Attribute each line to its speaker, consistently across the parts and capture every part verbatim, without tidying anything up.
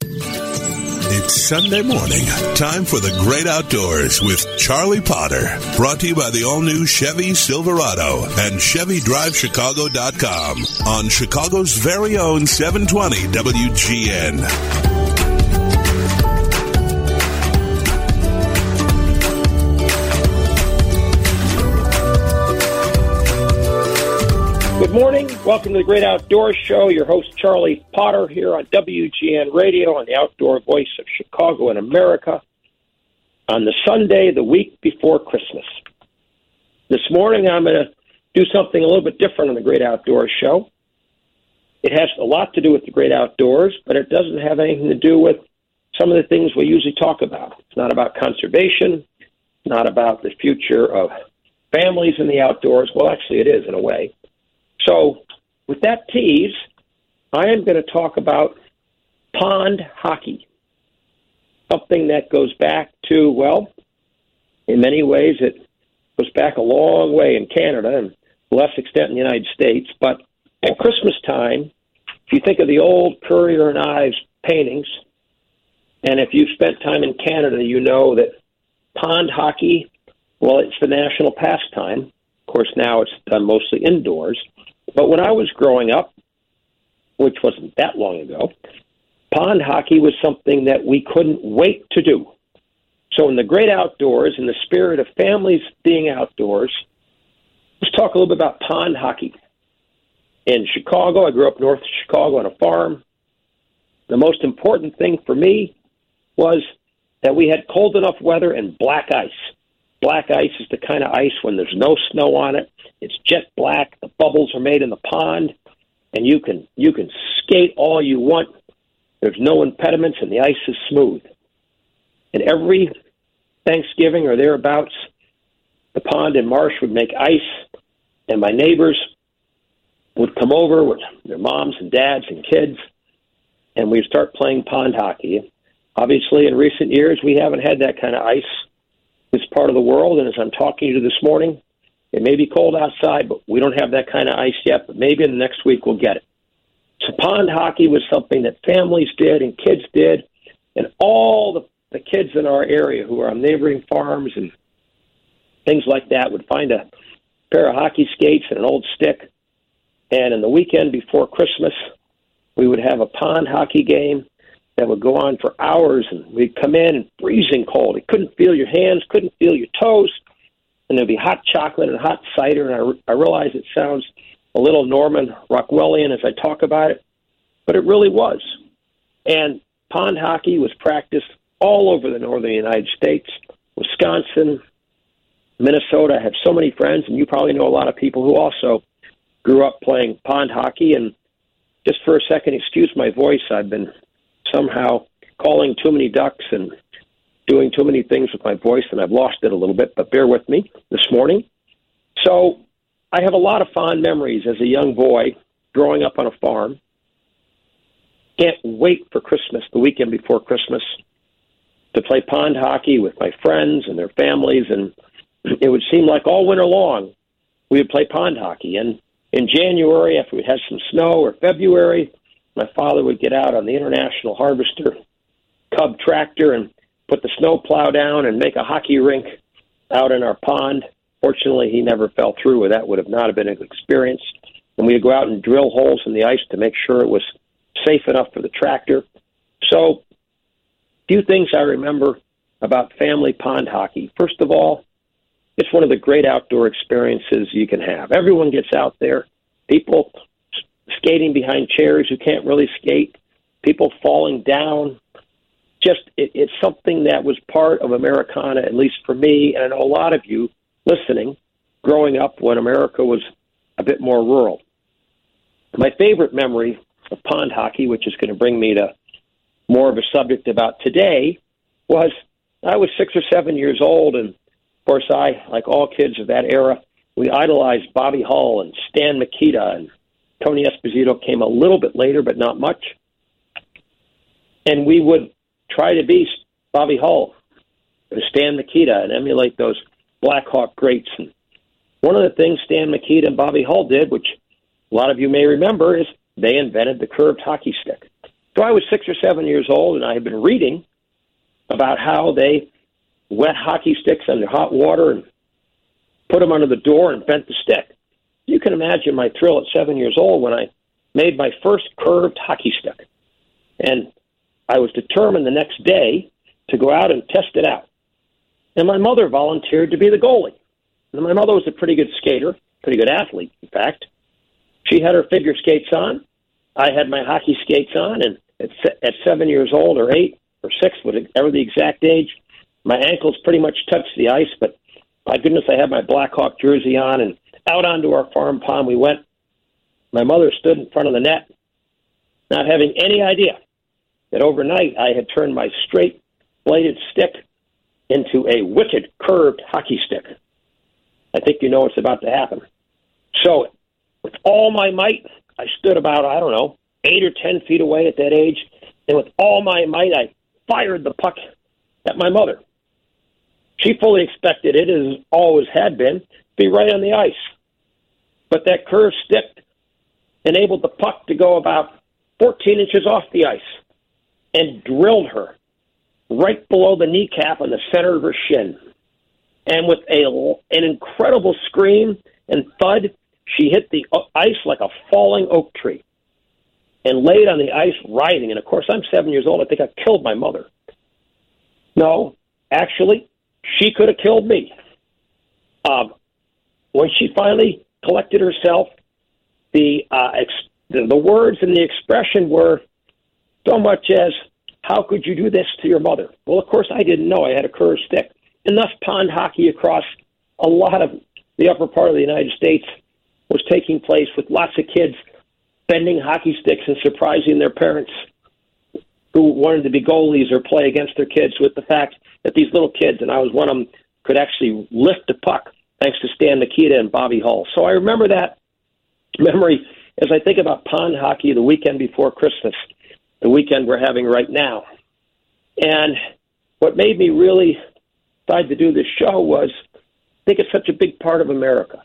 Speaker 1: It's Sunday morning. Time for the Great Outdoors with Charlie Potter. Brought to you by the all-new Chevy Silverado and Chevy Drive Chicago dot com on Chicago's very own seven twenty W G N.
Speaker 2: Good morning. Welcome to the Great Outdoors Show. Your host, Charlie Potter, here on W G N Radio on the outdoor voice of Chicago and America on the Sunday, the week before Christmas. This morning, I'm going to do something a little bit different on the Great Outdoors Show. It has a lot to do with the great outdoors, but it doesn't have anything to do with some of the things we usually talk about. It's not about conservation, not about the future of families in the outdoors. Well, actually, it is in a way. So with that tease, I am going to talk about pond hockey, something that goes back to, well, in many ways it goes back a long way in Canada and less extent in the United States. But at Christmas time, if you think of the old Currier and Ives paintings, and if you've spent time in Canada, you know that pond hockey, well, it's the national pastime. Of course, now it's done mostly indoors. But when I was growing up, which wasn't that long ago, pond hockey was something that we couldn't wait to do. So in the great outdoors, in the spirit of families being outdoors, let's talk a little bit about pond hockey. In Chicago, I grew up north of Chicago on a farm. The most important thing for me was that we had cold enough weather and black ice. Black ice is the kind of ice when there's no snow on it. It's jet black. The bubbles are made in the pond, and you can you can skate all you want. There's no impediments, and the ice is smooth. And every Thanksgiving or thereabouts, the pond and marsh would make ice, and my neighbors would come over with their moms and dads and kids, and we'd start playing pond hockey. Obviously, in recent years, we haven't had that kind of ice this part of the world, and as I'm talking to you this morning, it may be cold outside, but we don't have that kind of ice yet, but maybe in the next week we'll get it. So pond hockey was something that families did and kids did, and all the, the kids in our area who are on neighboring farms and things like that would find a pair of hockey skates and an old stick, and in the weekend before Christmas, we would have a pond hockey game that would go on for hours, and we'd come in and freezing cold. You couldn't feel your hands, couldn't feel your toes, and there'd be hot chocolate and hot cider, and I, re- I realize it sounds a little Norman Rockwellian as I talk about it, but it really was. And pond hockey was practiced all over the northern United States, Wisconsin, Minnesota. I have so many friends, and you probably know a lot of people who also grew up playing pond hockey. And just for a second, excuse my voice, I've been somehow calling too many ducks and doing too many things with my voice, and I've lost it a little bit, but bear with me this morning. So I have a lot of fond memories as a young boy growing up on a farm. Can't wait for Christmas, the weekend before Christmas, to play pond hockey with my friends and their families, and it would seem like all winter long we would play pond hockey. And in January, after we had some snow, or February, my father would get out on the International Harvester Cub tractor and put the snow plow down and make a hockey rink out in our pond. Fortunately, he never fell through, or that would have not have been an experience. And we'd go out and drill holes in the ice to make sure it was safe enough for the tractor. So, a few things I remember about family pond hockey. First of all, it's one of the great outdoor experiences you can have. Everyone gets out there. People skating behind chairs who can't really skate, people falling down. Just, it, it's something that was part of Americana, at least for me, and I know a lot of you listening, growing up when America was a bit more rural. My favorite memory of pond hockey, which is going to bring me to more of a subject about today, was I was six or seven years old, and of course I, like all kids of that era, we idolized Bobby Hull and Stan Mikita, and Tony Esposito came a little bit later, but not much. And we would try to be Bobby Hull or Stan Mikita and emulate those Blackhawk greats. And one of the things Stan Mikita and Bobby Hull did, which a lot of you may remember, is they invented the curved hockey stick. So I was six or seven years old, and I had been reading about how they wet hockey sticks under hot water and put them under the door and bent the stick. You can imagine my thrill at seven years old when I made my first curved hockey stick. And I was determined the next day to go out and test it out. And my mother volunteered to be the goalie. And my mother was a pretty good skater, pretty good athlete, in fact. She had her figure skates on. I had my hockey skates on, and at, at seven years old or eight or six, whatever the exact age, my ankles pretty much touched the ice, but my goodness, I had my Blackhawk jersey on, and out onto our farm pond we went. My mother stood in front of the net, not having any idea that overnight I had turned my straight-bladed stick into a wicked curved hockey stick. I think you know what's about to happen. So, with all my might, I stood about, I don't know, eight or ten feet away at that age, and with all my might, I fired the puck at my mother. She fully expected it, as always had been, to be right on the ice. But that curved stick enabled the puck to go about fourteen inches off the ice and drilled her right below the kneecap in the center of her shin. And with a, an incredible scream and thud, she hit the ice like a falling oak tree and laid on the ice writhing. And, of course, I'm seven years old. I think I killed my mother. No, actually, she could have killed me. Um, when she finally collected herself, the, uh, ex- the the words and the expression were so much as, "How could you do this to your mother?" Well, of course, I didn't know I had a curved stick. And thus pond hockey across a lot of the upper part of the United States was taking place, with lots of kids bending hockey sticks and surprising their parents who wanted to be goalies or play against their kids with the fact that these little kids, and I was one of them, could actually lift the puck thanks to Stan Nikita and Bobby Hull. So I remember that memory as I think about pond hockey the weekend before Christmas, the weekend we're having right now. And what made me really decide to do this show was I think it's such a big part of America.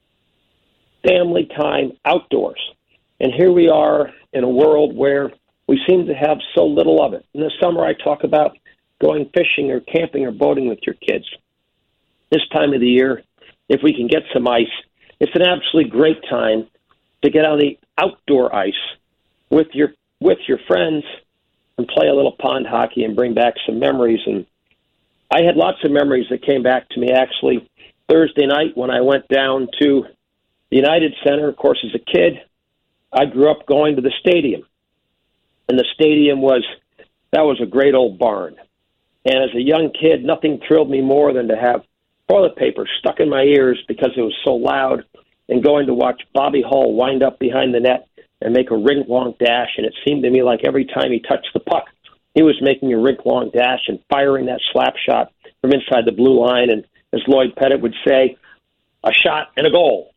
Speaker 2: Family time outdoors. And here we are in a world where we seem to have so little of it. In the summer, I talk about going fishing or camping or boating with your kids. This time of the year, if we can get some ice, it's an absolutely great time to get on the outdoor ice with your with your friends and play a little pond hockey and bring back some memories. And I had lots of memories that came back to me, actually, Thursday night when I went down to the United Center. Of course, as a kid, I grew up going to the stadium. And the stadium was, that was a great old barn. And as a young kid, nothing thrilled me more than to have toilet paper stuck in my ears because it was so loud, and going to watch Bobby Hull wind up behind the net and make a rink-long dash. And it seemed to me like every time he touched the puck, he was making a rink-long dash and firing that slap shot from inside the blue line. And as Lloyd Pettit would say, a shot and a goal.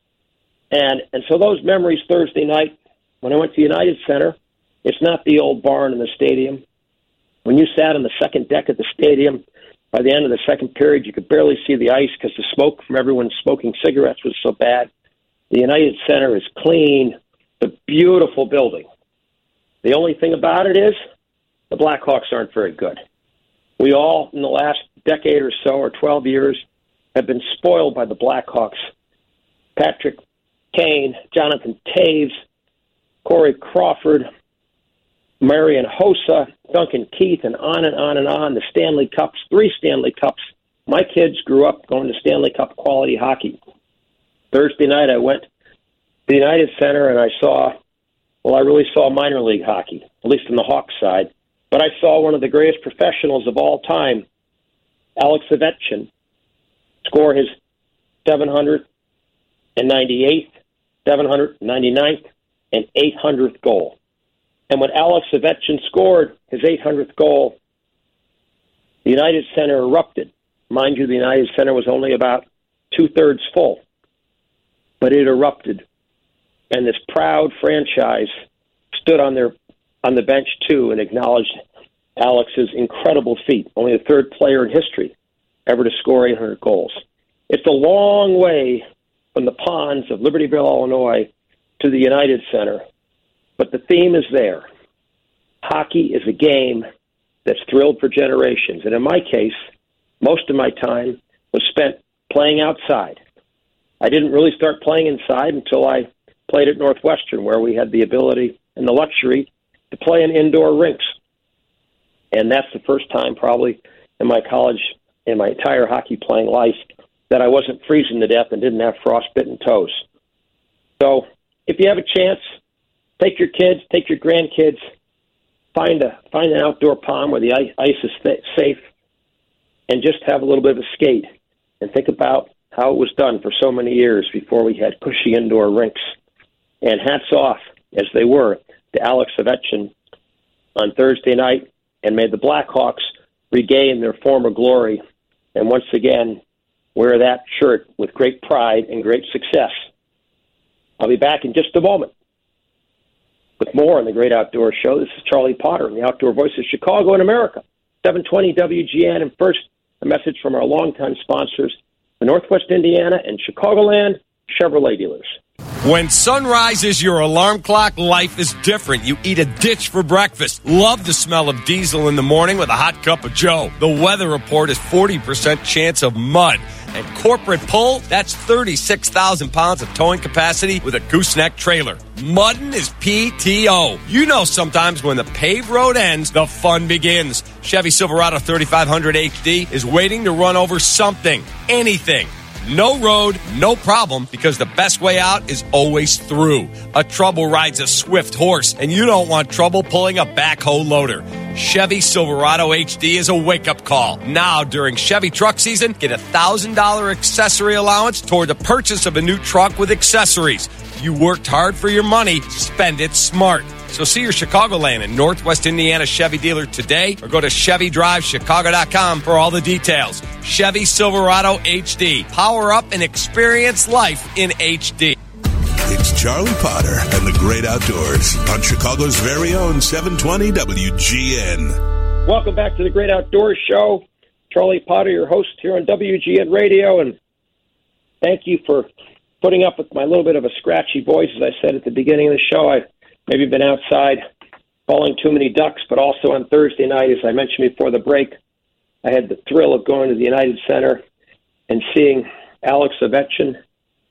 Speaker 2: And and so those memories Thursday night, when I went to United Center, it's not the old barn in the stadium. When you sat on the second deck of the stadium, by the end of the second period, you could barely see the ice because the smoke from everyone smoking cigarettes was so bad. The United Center is clean, the beautiful building. The only thing about it is the Blackhawks aren't very good. We all, in the last decade or so, or twelve years, have been spoiled by the Blackhawks. Patrick Kane, Jonathan Toews, Corey Crawford, Marian Hossa, Duncan Keith, and on and on and on. The Stanley Cups, three Stanley Cups. My kids grew up going to Stanley Cup quality hockey. Thursday night I went to the United Center and I saw, well, I really saw minor league hockey, at least on the Hawks side. But I saw one of the greatest professionals of all time, Alex Ovechkin, score his seven hundred ninety-eighth, seven hundred ninety-ninth, and eight hundredth goal. And when Alex Ovechkin scored his eight hundredth goal, the United Center erupted. Mind you, the United Center was only about two-thirds full. But it erupted. And this proud franchise stood on their on the bench, too, and acknowledged Alex's incredible feat. Only the third player in history ever to score eight hundred goals. It's a long way from the ponds of Libertyville, Illinois, to the United Center. But the theme is there. hockey is a game that's thrilled for generations. And in my case, most of my time was spent playing outside. I didn't really start playing inside until I played at Northwestern, where we had the ability and the luxury to play in indoor rinks. And that's the first time probably in my college, in my entire hockey playing life, that I wasn't freezing to death and didn't have frostbitten toes. So if you have a chance, take your kids, take your grandkids, find a find an outdoor pond where the ice, ice is th- safe, and just have a little bit of a skate and think about how it was done for so many years before we had cushy indoor rinks. And hats off, as they were, to Alex Ovechkin on Thursday night, and may the Blackhawks regain their former glory and once again wear that shirt with great pride and great success. I'll be back in just a moment with more on the Great Outdoors Show. This is Charlie Potter in the Outdoor Voice of Chicago and America, seven twenty W G N. And first, a message from our longtime sponsors, the Northwest Indiana and Chicagoland Chevrolet dealers.
Speaker 3: When sunrise is your alarm clock, life is different. You eat a ditch for breakfast. Love the smell of diesel in the morning with a hot cup of Joe. The weather report is forty percent chance of mud. And corporate pull, that's thirty-six thousand pounds of towing capacity with a gooseneck trailer. Muddin' is P T O. You know sometimes when the paved road ends, the fun begins. Chevy Silverado thirty-five hundred H D is waiting to run over something, anything. No road, no problem, because the best way out is always through. A trouble rides a swift horse, and you don't want trouble pulling a backhoe loader. Chevy Silverado H D is a wake-up call. Now, during Chevy truck season, get a one thousand dollars accessory allowance toward the purchase of a new truck with accessories. You worked hard for your money, spend it smart. So see your Chicagoland and Northwest Indiana Chevy dealer today, or go to Chevy Drive Chicago dot com for all the details. Chevy Silverado H D. Power up and experience life in H D.
Speaker 1: It's Charlie Potter and the Great Outdoors on Chicago's very own seven twenty W G N.
Speaker 2: Welcome back to the Great Outdoors Show. Charlie Potter, your host here on W G N Radio, and thank you for putting up with my little bit of a scratchy voice. As I said at the beginning of the show, I maybe been outside calling too many ducks, but also on Thursday night, as I mentioned before the break, I had the thrill of going to the United Center and seeing Alex Ovechkin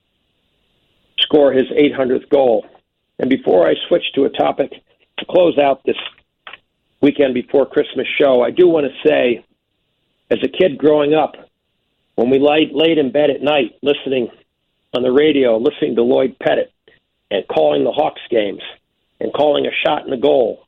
Speaker 2: score his eight hundredth goal. And before I switch to a topic to close out this weekend before Christmas show, I do want to say, as a kid growing up, when we laid, laid in bed at night listening on the radio, listening to Lloyd Pettit and calling the Hawks games, and calling a shot in the goal.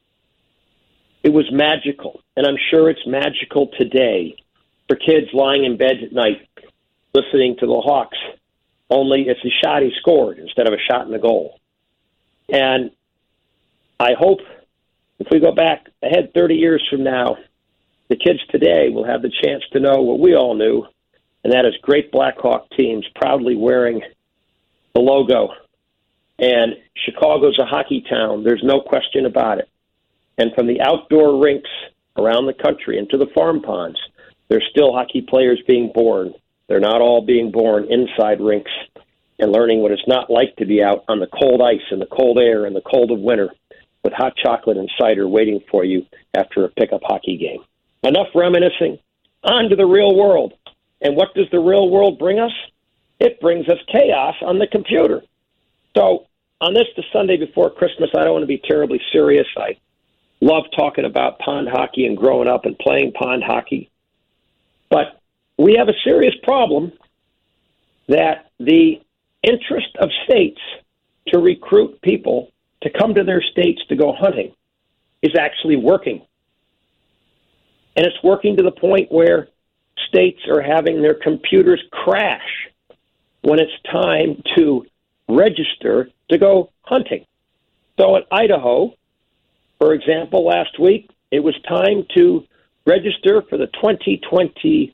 Speaker 2: It was magical, and I'm sure it's magical today for kids lying in bed at night listening to the Hawks, only it's a shot he scored instead of a shot in the goal. And I hope if we go back ahead thirty years from now, the kids today will have the chance to know what we all knew, and that is great Blackhawk teams proudly wearing the logo. And Chicago's a hockey town. There's no question about it. And from the outdoor rinks around the country and to the farm ponds, there's still hockey players being born. They're not all being born inside rinks and learning what it's not like to be out on the cold ice and the cold air and the cold of winter with hot chocolate and cider waiting for you after a pickup hockey game. Enough reminiscing. On to the real world. And what does the real world bring us? It brings us chaos on the computer. So on this, the Sunday before Christmas, I don't want to be terribly serious. I love talking about pond hockey and growing up and playing pond hockey. But we have a serious problem that the interest of states to recruit people to come to their states to go hunting is actually working. And it's working to the point where states are having their computers crash when it's time to register to go hunting. So in Idaho, for example, last week, it was time to register for the twenty twenty-three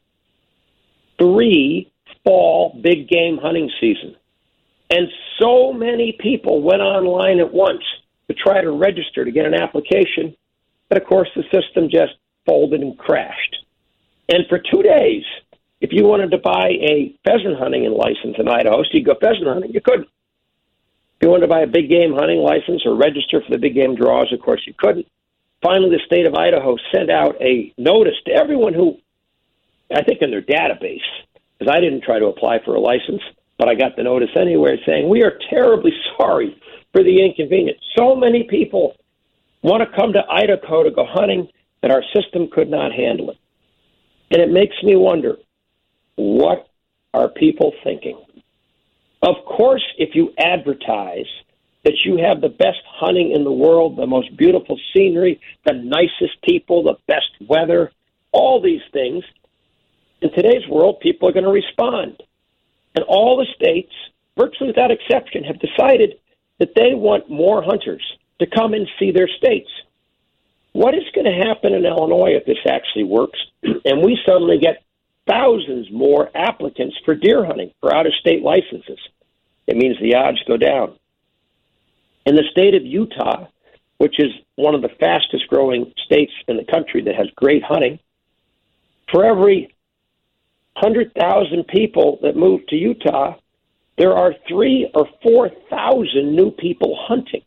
Speaker 2: fall big game hunting season. And so many people went online at once to try to register to get an application that, of course, the system just folded and crashed. And for two days, if you wanted to buy a pheasant hunting license in Idaho, so you go pheasant hunting, you couldn't. If you wanted to buy a big game hunting license or register for the big game draws, of course you couldn't. finally the state of Idaho sent out a notice to everyone who, I think in their database, because I didn't try to apply for a license, but I got the notice anyway saying, we are terribly sorry for the inconvenience. So many people want to come to Idaho to go hunting that our system could not handle it. And it makes me wonder, what are people thinking? Of course, if you advertise that you have the best hunting in the world, the most beautiful scenery, the nicest people, the best weather, all these things, in today's world, people are going to respond. And all the states, virtually without exception, have decided that they want more hunters to come and see their states. What is going to happen in Illinois if this actually works, and we suddenly get thousands more applicants for deer hunting, for out-of-state licenses? It means the odds go down. In the state of Utah, which is one of the fastest-growing states in the country that has great hunting, for every one hundred thousand people that move to Utah, there are three or four thousand new people hunting.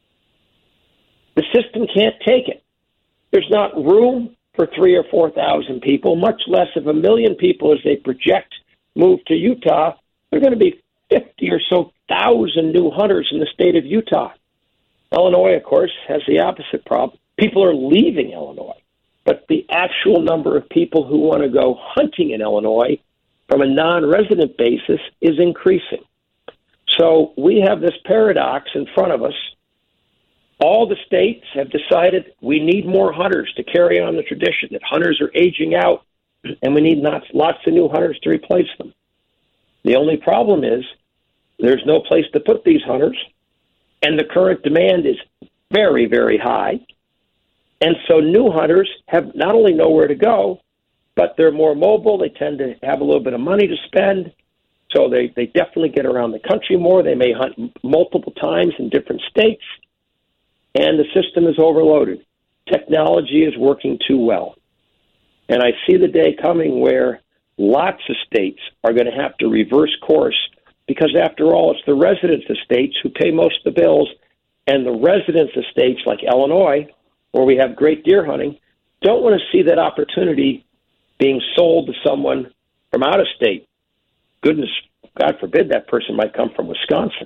Speaker 2: The system can't take it. There's not room for three or four thousand people, much less of a million people as they project move to Utah. There are going to be fifty or so thousand new hunters in the state of Utah. Illinois, of course, has the opposite problem. People are leaving Illinois, but the actual number of people who want to go hunting in Illinois from a non-resident basis is increasing. So we have this paradox in front of us. All the states have decided we need more hunters to carry on the tradition, that hunters are aging out, and we need lots, lots of new hunters to replace them. The only problem is there's no place to put these hunters, and the current demand is very, very high. And so new hunters have not only nowhere to go, but they're more mobile. They tend to have a little bit of money to spend, so they, they definitely get around the country more. They may hunt m- multiple times in different states. And the system is overloaded. Technology is working too well. And I see the day coming where lots of states are going to have to reverse course because, after all, it's the residents of states who pay most of the bills, and the residents of states like Illinois, where we have great deer hunting, don't want to see that opportunity being sold to someone from out of state. Goodness, God forbid that person might come from Wisconsin.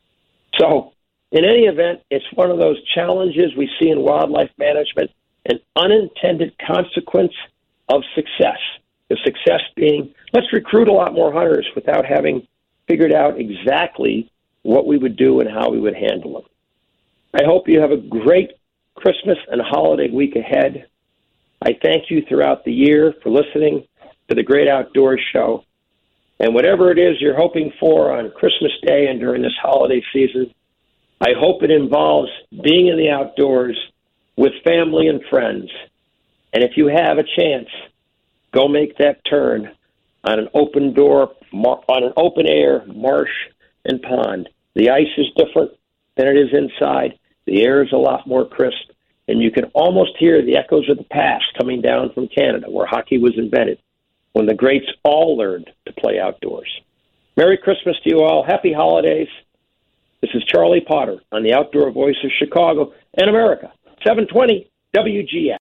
Speaker 2: So, in any event, it's one of those challenges we see in wildlife management, an unintended consequence of success. The success being, let's recruit a lot more hunters without having figured out exactly what we would do and how we would handle them. I hope you have a great Christmas and holiday week ahead. I thank you throughout the year for listening to the Great Outdoors Show. And whatever it is you're hoping for on Christmas Day and during this holiday season, I hope it involves being in the outdoors with family and friends. And if you have a chance, go make that turn on an open door, on an open air marsh and pond. The ice is different than it is inside. The air is a lot more crisp. And you can almost hear the echoes of the past coming down from Canada, where hockey was invented, when the greats all learned to play outdoors. Merry Christmas to you all. Happy holidays. This is Charlie Potter on the Outdoor Voice of Chicago and America, seven twenty W G N.